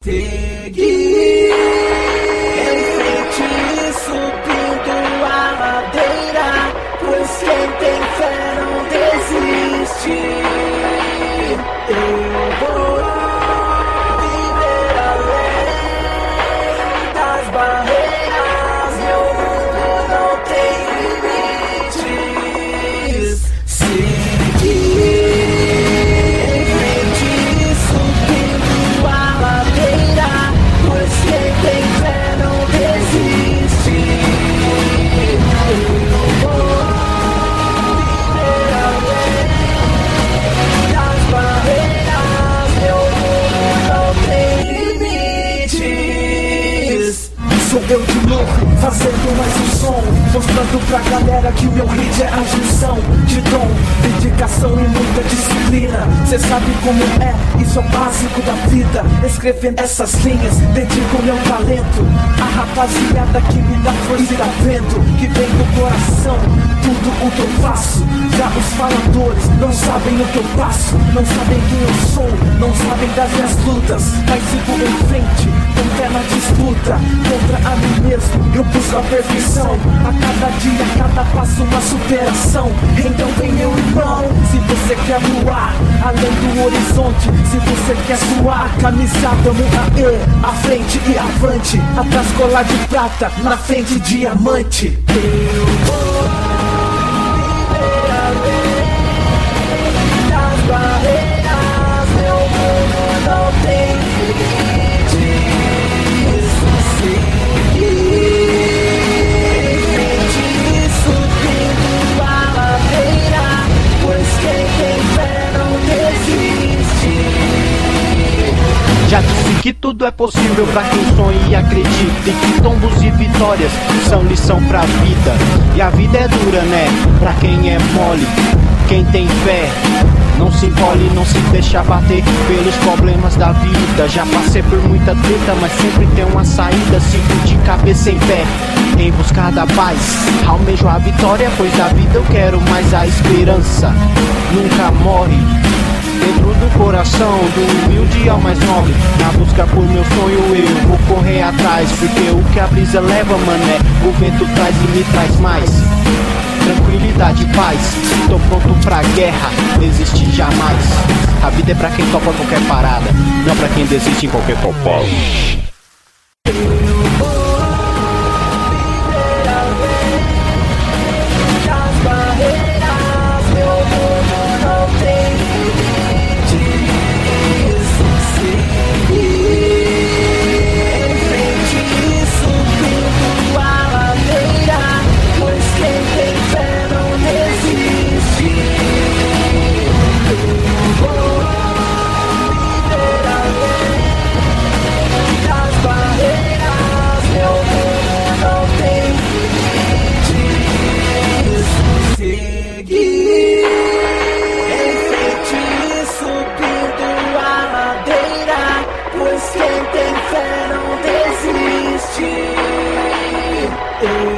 Seguir em frente, subindo a ladeira, pois quem tem fé não desiste. Eu vou viver além das barreiras, meu mundo não tem limites. Seguir em frente, subindo a ladeira, pois quem tem fé não desiste. Eu vou viver além das barreiras, meu mundo não tem limites. Sou eu de novo, fazendo mais um som, mostrando pra galera que o meu hit é a junção de dom, dedicação e muita disciplina. Cê sabe como é, isso é o básico da vida. Escrevendo essas linhas, dedico meu talento a rapaziada que me dá força e dá vento, que vem do coração, tudo o que eu faço. Já os faladores não sabem o que eu passo, não sabem quem eu sou, não sabem das minhas lutas, mas sigo em frente, com fé na disputa, contra a mim mesmo, eu busco a perfeição. A cada dia, a cada passo, uma superação. Então vem meu irmão, se você quer voar além do horizonte, se você quer suar, camisa, vamos aê, à frente e avante, atrás colar de prata, na frente diamante. Eu vou viver além das barreiras, meu mundo não tem limites. Seguir em frente, subindo a ladeira, pois quem tem fé não desiste. Já disse que tudo é possível pra quem sonha e acredita, e que tombos e vitórias são lição pra vida. E a vida é dura, né? Pra quem é mole, quem tem fé não se encolhe, não se deixa bater pelos problemas da vida. Já passei por muita treta, mas sempre tem uma saída. Sigo de cabeça em pé, em busca da paz. Almejo a vitória, pois da vida eu quero mais. A esperança nunca morre dentro do coração do humilde ao mais nobre. Na busca por meu sonho eu vou correr atrás, porque o que a brisa leva, mané, o vento traz e me traz mais tranquilidade e paz. Tô pronto pra guerra, desistir jamais. A vida é pra quem topa qualquer parada, não pra quem desiste em qualquer copó. Quem tem fé não desiste.